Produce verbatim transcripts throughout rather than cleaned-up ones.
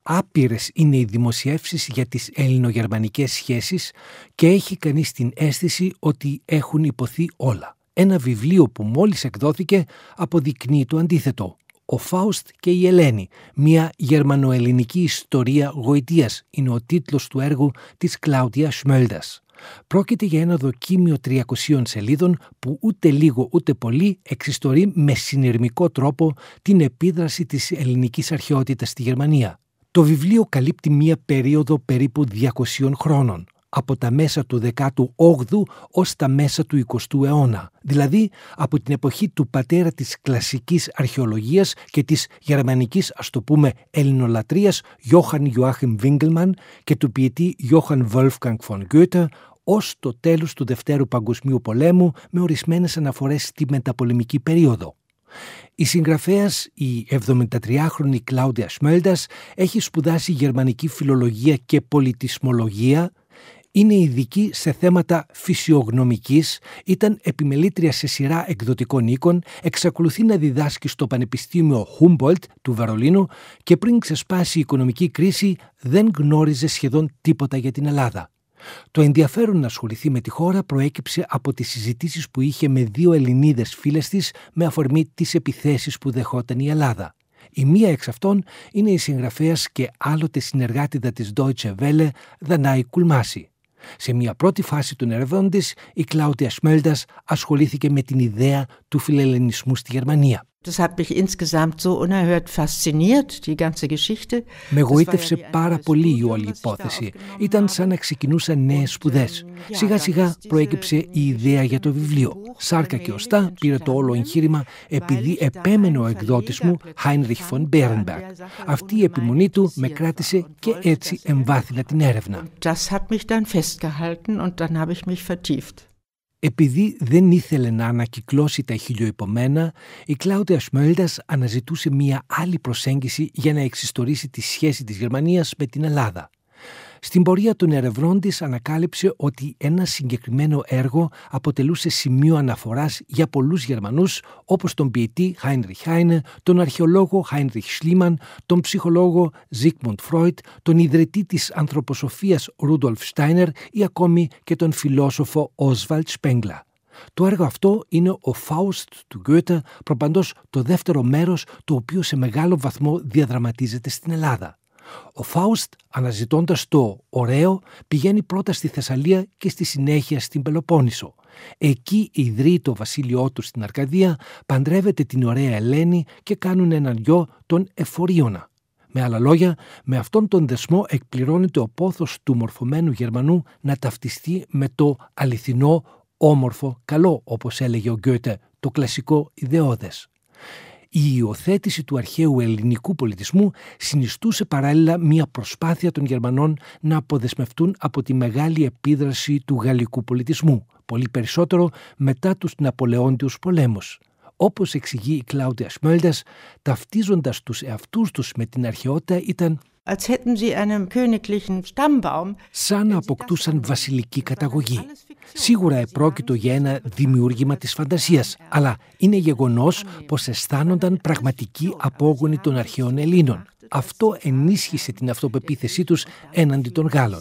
Άπειρες είναι οι δημοσιεύσεις για τις ελληνογερμανικές σχέσεις και έχει κανείς την αίσθηση ότι έχουν υποθεί όλα. Ένα βιβλίο που μόλις εκδόθηκε αποδεικνύει το αντίθετο. «Ο Φάουστ και η Ελένη, μια γερμανοελληνική ιστορία γοητείας» είναι ο τίτλος του έργου της Κλάουδια Σμέλντας. Πρόκειται για ένα δοκίμιο τριακοσίων σελίδων που ούτε λίγο ούτε πολύ εξιστορεί με συνειρμικό τρόπο την επίδραση της ελληνικής αρχαιότητας στη Γερμανία. Το βιβλίο καλύπτει μία περίοδο περίπου διακοσίων χρόνων, από τα μέσα του δέκατου όγδοου ως τα μέσα του εικοστού αιώνα, δηλαδή από την εποχή του πατέρα της κλασικής αρχαιολογίας και της γερμανικής, ας το πούμε, ελληνολατρείας Johann Joachim Winckelmann και του ποιητή Johann Wolfgang von Goethe, ως το τέλος του Δευτέρου Παγκοσμίου Πολέμου, με ορισμένες αναφορές στη μεταπολεμική περίοδο. Η συγγραφέας, η εβδομηντατριάχρονη Κλάουδια Σμέλντας, έχει σπουδάσει γερμανική φιλολογία και πολιτισμολογία, είναι ειδική σε θέματα φυσιογνωμικής, ήταν επιμελήτρια σε σειρά εκδοτικών οίκων, εξακολουθεί να διδάσκει στο Πανεπιστήμιο Humboldt του Βερολίνου και πριν ξεσπάσει η οικονομική κρίση δεν γνώριζε σχεδόν τίποτα για την Ελλάδα. Το ενδιαφέρον να ασχοληθεί με τη χώρα προέκυψε από τις συζητήσεις που είχε με δύο Ελληνίδες φίλες της με αφορμή τις επιθέσεις που δεχόταν η Ελλάδα. Η μία εξ αυτών είναι η συγγραφέας και άλλοτε συνεργάτηδα της Deutsche Welle, Δανάη Κουλμάση. Σε μια πρώτη φάση των ερευνών της, η Κλάουδια Σμέλντας ασχολήθηκε με την ιδέα του φιλελληνισμού στη Γερμανία. Das hat mich insgesamt so unerhört fasziniert, die ganze Geschichte. Με γοήτευσε πάρα πολύ η όλη υπόθεση. Ήταν σαν να ξεκινούσαν νέες σπουδές. Σιγά σιγά προέκυψε η ιδέα για το βιβλίο. Σάρκα και οστά πήρε το όλο εγχείρημα επειδή επέμενε ο εκδότης μου, Heinrich von Bärenberg. Αυτή η επιμονή του με κράτησε και έτσι εμβάθυνα την έρευνα. Das hat mich dann festgehalten und dann habe ich mich vertieft. Επειδή δεν ήθελε να ανακυκλώσει τα χιλιοϊπωμένα, η Κλάουδια Σμέλντας αναζητούσε μια άλλη προσέγγιση για να εξιστορήσει τη σχέση της Γερμανίας με την Ελλάδα. Στην πορεία των ερευνών της ανακάλυψε ότι ένα συγκεκριμένο έργο αποτελούσε σημείο αναφοράς για πολλούς Γερμανούς, όπως τον ποιητή Heinrich Heine, τον αρχαιολόγο Heinrich Schliemann, τον ψυχολόγο Sigmund Freud, τον ιδρυτή της ανθρωποσοφίας Rudolf Steiner ή ακόμη και τον φιλόσοφο Oswald Spengler. Το έργο αυτό είναι ο Φάουστ του Goethe, προπαντός το δεύτερο μέρος, το οποίο σε μεγάλο βαθμό διαδραματίζεται στην Ελλάδα. Ο Φάουστ, αναζητώντας το ωραίο, πηγαίνει πρώτα στη Θεσσαλία και στη συνέχεια στην Πελοπόννησο. Εκεί ιδρύει το βασίλειό του στην Αρκαδία, παντρεύεται την ωραία Ελένη και κάνουν έναν γιο, τον Εφορίωνα. Με άλλα λόγια, με αυτόν τον δεσμό εκπληρώνεται ο πόθος του μορφωμένου Γερμανού να ταυτιστεί με το αληθινό, όμορφο, καλό, όπως έλεγε ο Γκέτε, το κλασικό ιδεώδες. Η υιοθέτηση του αρχαίου ελληνικού πολιτισμού συνιστούσε παράλληλα μια προσπάθεια των Γερμανών να αποδεσμευτούν από τη μεγάλη επίδραση του γαλλικού πολιτισμού, πολύ περισσότερο μετά τους Ναπολεόντιους πολέμους. Όπως εξηγεί η Κλάουδια Σμέλντας, ταυτίζοντας τους εαυτούς τους με την αρχαιότητα ήταν σαν να αποκτούσαν βασιλική καταγωγή. Σίγουρα επρόκειτο για ένα δημιούργημα της φαντασίας, αλλά είναι γεγονός πως αισθάνονταν πραγματικοί απόγονοι των αρχαίων Ελλήνων. Αυτό ενίσχυσε την αυτοπεποίθησή τους έναντι των Γάλλων.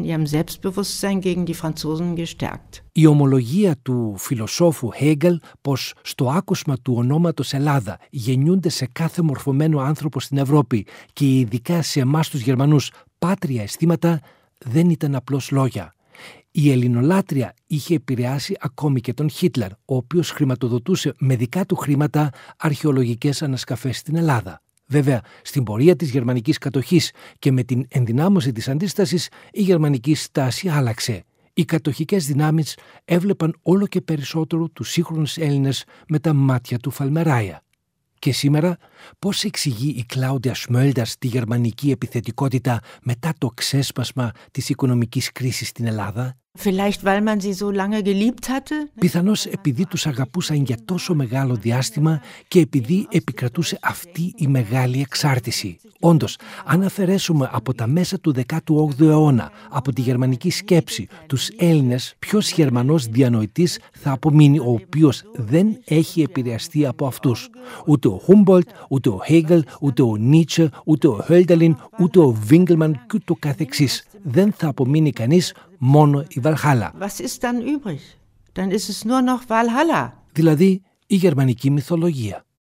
Η ομολογία του φιλοσόφου Χέγκελ πως στο άκουσμα του ονόματος Ελλάδα γεννιούνται σε κάθε μορφωμένο άνθρωπο στην Ευρώπη και ειδικά σε εμάς τους Γερμανούς πάτρια αισθήματα δεν ήταν απλώς λόγια. Η ελληνολάτρια είχε επηρεάσει ακόμη και τον Χίτλερ, ο οποίος χρηματοδοτούσε με δικά του χρήματα αρχαιολογικές ανασκαφές στην Ελλάδα. Βέβαια, στην πορεία της γερμανικής κατοχής και με την ενδυνάμωση της αντίστασης, η γερμανική στάση άλλαξε. Οι κατοχικές δυνάμεις έβλεπαν όλο και περισσότερο τους σύγχρονους Έλληνες με τα μάτια του Φαλμεράια. Και σήμερα, πώς εξηγεί η Κλάουδια Σμέλντας τη γερμανική επιθετικότητα μετά το ξέσπασμα της οικονομικής κρίσης στην Ελλάδα? Vielleicht, weil man sie so lange geliebt hatte. Πιθανώς επειδή τους αγαπούσαν για τόσο μεγάλο διάστημα και επειδή επικρατούσε αυτή η μεγάλη εξάρτηση. Όντως, αν αφαιρέσουμε από τα μέσα του δέκατου όγδοου αιώνα, από τη γερμανική σκέψη, τους Έλληνες, ποιος Γερμανός διανοητής θα απομείνει, ο οποίος δεν έχει επηρεαστεί από αυτούς? Ούτε ο Χούμπολτ, ούτε ο Χέγελ, ούτε ο Νίτσε, ούτε ο Χölderlin, ούτε ο Βίγγελμαν και ούτω καθεξής. Δεν θα απομείνει κανείς, μόνο η Βαλχάλα. Was ist dann übrig? Dann ist es nur noch Valhalla. Δηλαδή η γερμανική μυθολογία.